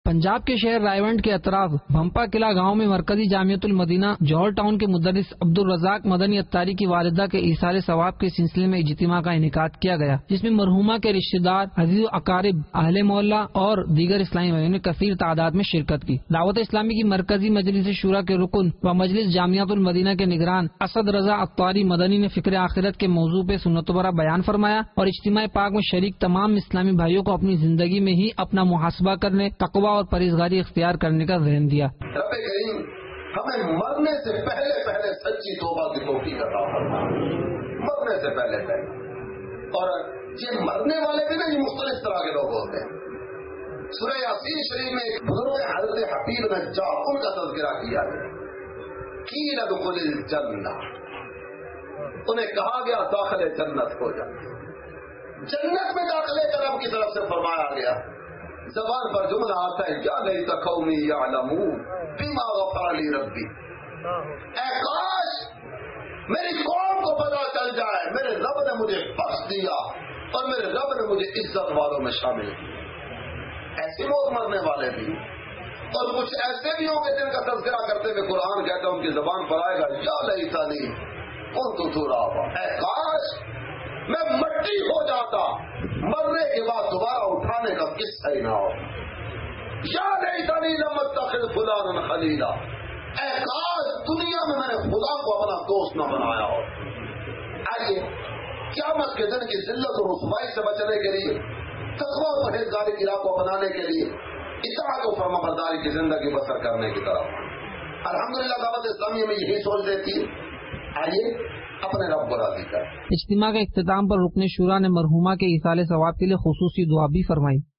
پنجاب کے شہر رائیونڈ کے اطراف بھمپا قلعہ گاؤں میں مرکزی جامعۃ المدینہ جوہر ٹاؤن کے مدرس عبدالرزاق مدنی اتاری کی والدہ کے ایصال ثواب کے سلسلے میں اجتماع کا انعقاد کیا گیا، جس میں مرحومہ کے رشتہ دار، عزیز و اقارب، اہل محلہ اور دیگر اسلامی بھائیوں نے کثیر تعداد میں شرکت کی۔ دعوت اسلامی کی مرکزی مجلس شورا کے رکن و مجلس جامعۃ المدینہ کے نگران اسد رضا اتاری مدنی نے فکر آخرت کے موضوع پہ سنت و برا بیان فرمایا اور اجتماع پاک میں شریک تمام اسلامی بھائیوں کو اپنی زندگی میں ہی اپنا محاسبہ کرنے، تقوی اور پرہیزگاری اختیار کرنے کا ذہن دیا۔ رب کریم ہمیں مرنے سے پہلے سچی توبہ کی توفیق عطا فرمائے، مرنے سے پہلے۔ اور یہ مرنے والے بھی نا، یہ مختلف طرح کے لوگ ہوتے ہیں۔ سورہ یاسین شریف میں ایک بزرگ حضرت حبیب نجار ان کا تذکرہ کیا گیا، قیل ادخل الجنہ، انہیں کہا گیا داخل جنت ہو جا۔ جنت میں داخلے کا رب کی طرف سے فرمایا گیا، زبان پر جملہ آتا ہے یا لیت قومی یعلمون بما غفر لی ربی، اے کاش میری قوم کو پتا چل جائے میرے رب نے مجھے بخش دیا اور میرے رب نے مجھے عزت والوں میں شامل کیا۔ ایسے لوگ مرنے والے بھی، اور کچھ ایسے بھی ہوں گے جن کا تذکرہ کرتے ہوئے قرآن کہتا ہے ان کی زبان پر آئے گا یا لیتنی کنت ترابا، اے کاش میں مٹی ہو جاتا، مرنے کے بعد دوبارہ اٹھانے کا قصہ ہی نہ ہو۔ یا لیتنی لم اتخذ فلانا خلیلا، اے کاش دنیا میں نے خدا کو اپنا دوست نہ بنایا ہو۔ آئیے قیامت کے دن کی ذلت اور رسوائی سے بچنے کے لیے، تقوی اور پرہیزگاری کی راہ کو اپنانے کے لیے، اطاعت و فرمانبرداری کی زندگی بسر کرنے کی طرف الحمدللہ دعوت اسلامی میں یہی سوچ دیتی ہے۔ آئیے اپنے رب کو راضی کریں۔ اجتماع کے اختتام پر رکن شورا نے مرحومہ کے ایصال ثواب کے لیے خصوصی دعا بھی فرمائی۔